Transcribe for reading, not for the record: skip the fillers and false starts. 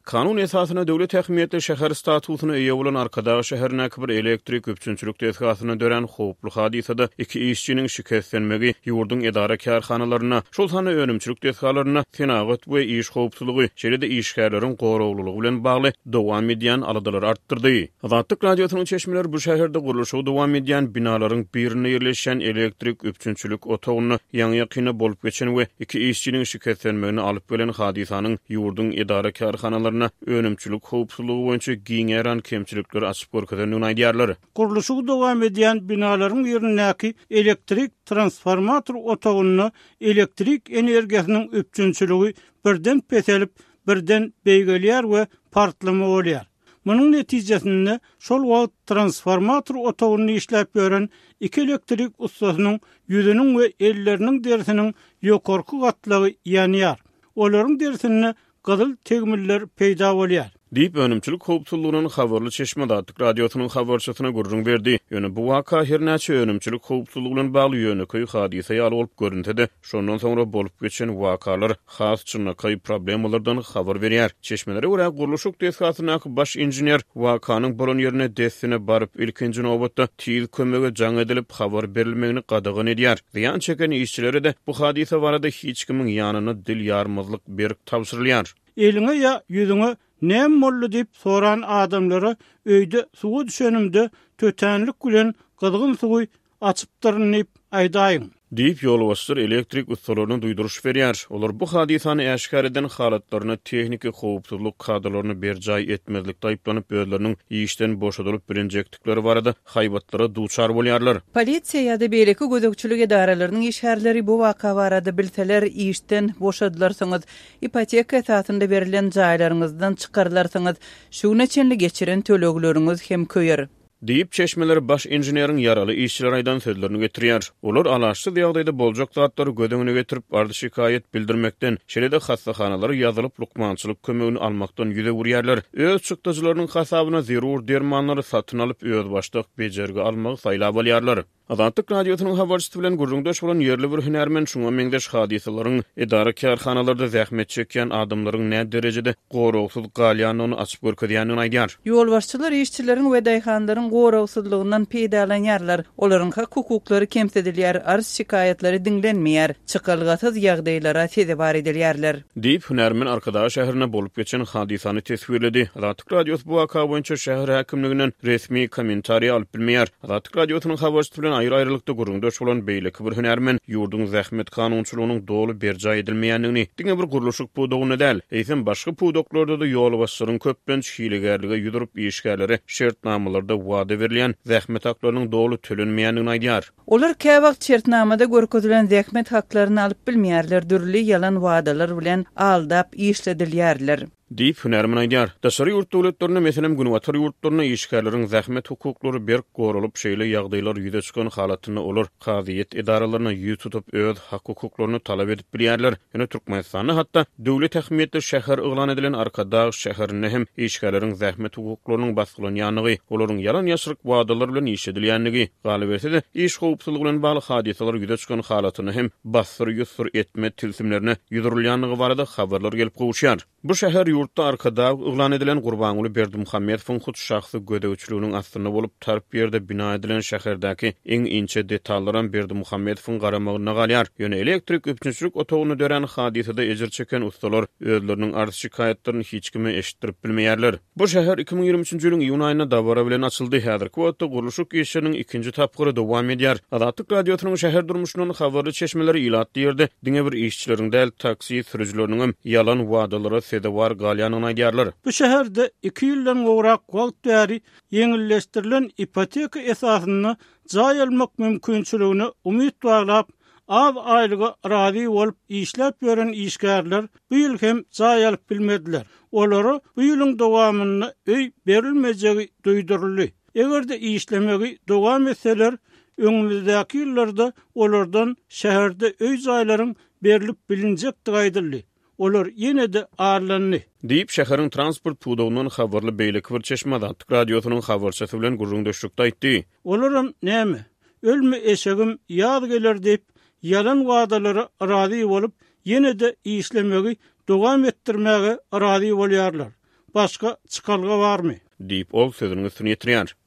Kanun esasına döwlet häkimiýeti şäher statusyna eýe bolan arkadaş şäherine bir elektrik üpçünçülük tesgatyna dören howplu hadisada iki işçiniň şikayetlenmegi ýurdun edara kärhanalaryna, şol sana önümçülük tesgalaryna tenagat we iş howpsuzlygy, şeýle-de işgärleriň goraglygy bilen bagly dowam edýän aladalar artdyrdy. Azatlyk radiosynyň çeşmeleri bu şäherde gurulşy dowam edýän binalaryň birine ýerleşen elektrik üpçünçülük otagyny ýaňy bolup geçen we iki işçiniň şikayetlenmegini alyp gelen hadisanyň ýurdun edara kärhanalaryna önümçülük howpsuzlygy boýunça giňeran kemçilikleri açyp görkezenden aýdýarlar. Gurulşy dowam edýän binalaryň ýerindäki elektrik transformator otagyny elektrik energiýasynyň üpçünçüligi birden peselip birden beýgelýär we partlama bolýar. Munyň netijesinde şol wagt transformator otagyny işläp ýören iki elektrik ustasynyň ýüzüniň we elleriniň derisiniň ýokarky gatlagy ýanýar. Olaryň derisinde gazyl tegmiller peýda bolýar. Diýip önümçülük howpsuzlygynyň habarly Çeşme Dağlık radiosynyň habarçysyna gurrun berdi. Ýöne bu waka her näçe önümçülük howpsuzlygy bilen bagly ýöneköy hadiseýi alyp görüntede. Şondan soňra bolup geçen wakalar has çynakay problemlerden habar berýär. Çeşmelere görä gurulşyk tesgatynyň baş inженер wakanyň bolan ýerine dessine baryp ilkinji nowbatda tiýiz kömege jaň edilip habar berilmegini gadagan edýär. Ziýan çeken işçilere de bu hadise barada hiç kimiň ýanyna dil ýarmazlyk berip tapşyrylýar. Eline ya ýüzüňe näme boldy diýip soran adamlara öýde suwa düşenimde tötenlik bilen gydgyn suwy açypdyrnyp aýdaýyn. Diýip ýolbaşçylar elektrik ustalaryna duýduruş berýär. Olar bu hadisany äşkar eden halatlaryny tehnika howpsuzlyk kadrlaryny berjaý etmezlik taýplanyp özleriniň işden boşadylyp bilinjekdikleri barada haýbatlara duçar bolýarlar. Polisiýa ýa-da beýleki gözükçülük edaralarynyň işgärleri bu waka barada bilseler işden boşadylarsaňyz, ipoteka esasynda berilen jaýlaryňyzdan çykarlarsaňyz, şuňa çenli geçiren tölegleriniz hem köýer. Diýip Çeşmeler baş inженeriň ýaraly işçiler aýdan sözlerini getirýär. Olar alaşsy ýagdaýda boljak zatlary gödüňine getirip ardy şikayet bildirmekden, şeýle-de hastahanalary ýazylyp lukmançylyk kömegini almakdan ýüze burýarlar. Öz çykdyjylarynyň hasabyna zerur dermanlary satyn alyp öz başlyk bejergi almagy saýlap bolýarlar. Azatlyk radiosynyň habarçysy bilen gurrundaş bolan ýerli bir hünärmen şuňa meňdeş hadisalaryň edara kärhanalarda zähmet çekýän adamlaryň näme derejede goragsyz galýanyny açyp görkezýänini aýdýar. Ýolbaşçylar işçileriň we daýhanlaryň goragsyzlygynyň peýdalanýarlar. Olaryň hak hukuklary kemsedilýär, arz şikaýetleri dinlenmeýär, çykalgatyz ýagdaýlara sezebar edilýärler. Diýip hünärmen arkadaş şäherine bolup geçen hadisany tesvirledi. Azatlyk radiosy bu waka boýunça şäher häkimliginiň resmi kommentariýa alyp bilmeýär. Azatlyk radiosynyň habarçysy bilen aýry-aýrylykda gurrundaş bolan beýleki bir hünärmen ýurdun zähmet kanunçylygynyň dolu berjaý edilmeýändigini, diňe bir gurulşyk pudogyny däl, eýsem başga pudoklarda da ýolbaşçylaryň köpben hilegerlige ýudurup işgärleri şertnamalarda wada berilýän zähmet haklarynyň dolu tölenmeýändigini aýdýar. Olar käwagt şertnamada görkezilen zähmet haklaryny alyp bilmeýärler, dürli ýalan wadalar bilen aldap işledilýärler. Diýip hünärmen aýdýar. Daşary ýurt döwletlerine meselem günwatar ýurtlaryna işgärleriň zähmet hukuklary berk goralyp şeýle ýagdaýlar ýüze çykan halatyny olar kaziýet edaralaryna ýüz tutup öz hak hukuklaryny talap edip bilýärler. Ýöne Türkmenistanyň hatda döwlet häkimiýeti şäher yglan edilen Arkadaş şäherine hem işgärleriň zähmet hukuklarynyň basgylanyanyny, olaryň ýalan ýaşryk wadalar bilen işedilýändigi, galyp etse iş howpsuzlygy bilen bagly hadiseler ýüze çykan halatyny hem basdyr etme tilsimlerine ýudurilýänligi barada habarlar gelip gowuşýar. Bu şäher ýurtda arkada yglan edilen Gurbanuly Berdimuhammedowyň hut şahsy gödäwçiliginiň astyna bolup tarp ýerde bina edilen şäherdäki eň inçe detallaran Berdimuhammedowyň garamagyna galýar. Ýöne elektrik üpçünçülük otagyny dören hadisede ejir çeken ustalar özleriniň arz şikaýetlerini hiç kime eşitdirip bilmeýärler. Bu şäher 2023-nji ýylyň iýun aýyna dabara bilen açyldy. Häzirki wagtda gurulşyk işiniň ikinji tapgyry dowam edýär. Azatlyk radiosynyň şäher durmuşynyň habarly çeşmeleri ilatdy ýerde diňe bir işçileriň däl taksi sürüjiläriniň hem ýalan wadalary sedewar galýanyny aýdýarlar. Bu şäherde 2 ýyldan gowrak wagt bäri ýeňilleşdirilen ipoteka esasyny jaý almak mümkinçiligini umyt baglap az aýlyga razy bolup işläp ýören işgärler bu ýyl hem jaý alyp bilmediler. Olary bu ýylyň dowamyny öý berilmejegi duýduruldy. Egerde işlemegi dowam etseler, öňümüzdäki ýyllarda olardan şäherde öý jaýlaryň berilip bilinjekdigi aýdyldy. Olar ýene-de ağırlandy. Diýip şäheriň transport pudogynyň habarly beýleki bir Çeşmede radiosynyň habarçysy bilen gurrundaşlykda aýtdy. Olaryň näme? Ölme eşegim ýad geler diýip ýalan wadalary razy bolup ýene-de işlemegi dowam etdirmäge razy bolýarlar. başga çıkalga barmy? Diýip ol sözüni süni ýetirýär.